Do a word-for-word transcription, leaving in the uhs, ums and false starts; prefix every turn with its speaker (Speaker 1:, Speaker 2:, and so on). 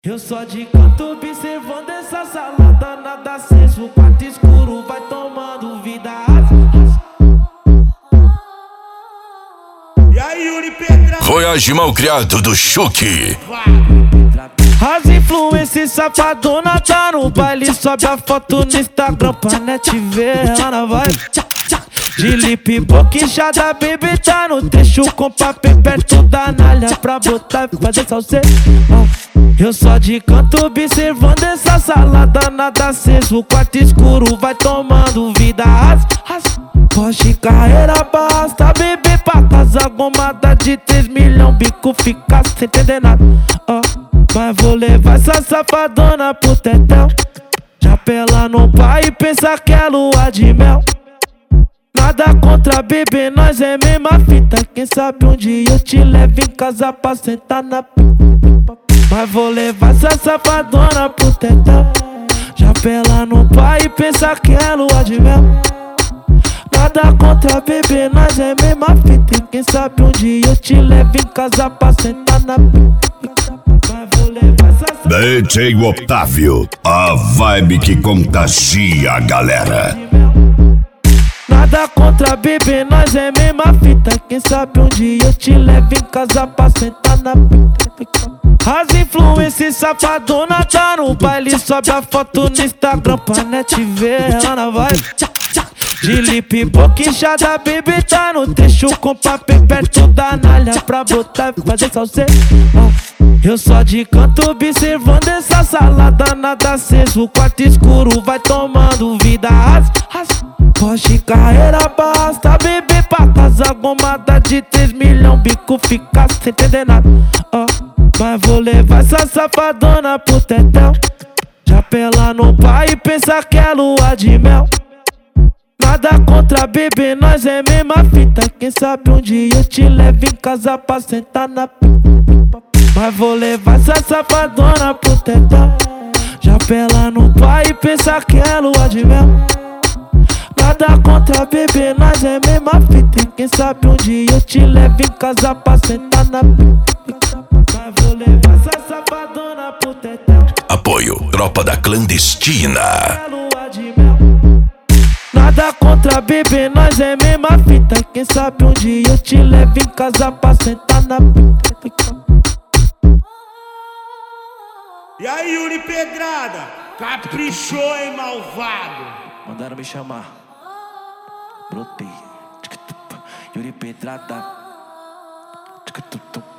Speaker 1: Eu só de canto observando essa salada, nada aceso, quarto escuro, vai tomando vida.
Speaker 2: E aí, Yuri Pedrada?
Speaker 3: Voyage mal criado do Chuque.
Speaker 1: As influências safadona tá no baile, sobe a foto no Instagram pra net ver ela vai. De lip boquinchada, baby tá no trecho com papel perto da nalha pra botar e fazer salseiro. Eu só de canto observando essa salada, nada aceso, quarto escuro, vai tomando vida. As, as, Porsche carreira basta, bebê pra casa, gomada de três milhões, bico fica sem entender nada. Oh, mas vou levar essa safadona pro tetel, já pela no pai e pensa que é lua de mel. Nada contra bebê, nós é mesma fita, quem sabe um dia eu te levo em casa pra sentar na pipa. Mas vou levar essa safadona pro tetel, já pela no pai e pensa que é lua de mel. Nada contra bebê, nós é mesma fita, quem sabe um dia eu te levo em casa pra sentar na pipa. Mas vou levar essa safadona
Speaker 3: D J Otávio, a vibe que contagia a galera.
Speaker 1: Nada contra bebê, nós é mesma fita, quem sabe um dia eu te levo em casa pra sentar na pica. As influências safadona tá no baile, sobe a foto no Instagram pra net ver ela vai. De lip boquinchada, baby tá no trecho com papel perto da nalha pra botar e fazer salseiro. Eu só de canto observando essa salada, nada aceso, quarto escuro, vai tomando vida. As, as, Porsche carreira basta, bebê pra casa, gomada de três milhões, bico fica sem entender nada. Oh, mas vou levar essa safadona pro tetel, já pela no pai e pensa que é lua de mel. Nada contra bebê, nós é mesma fita, quem sabe um dia eu te levo em casa pra sentar na pipa. Mas vou levar essa safadona pro tetel, já pela no pai e pensa que é lua de mel. Nada contra bebê, nós é mesma fita, quem sabe um dia eu te levo em casa pra sentar na pipa. Mas vou levar essa safadona pro tetel.
Speaker 3: Apoio Tropa da Clandestina.
Speaker 1: Nada contra bebê, nós é mesma fita, quem sabe um dia eu te levo em casa pra sentar na pipa.
Speaker 2: E aí, Yuri Pedrada? Caprichou, hein, malvado?
Speaker 1: Mandaram me chamar, brotei. Yuri Pedrada.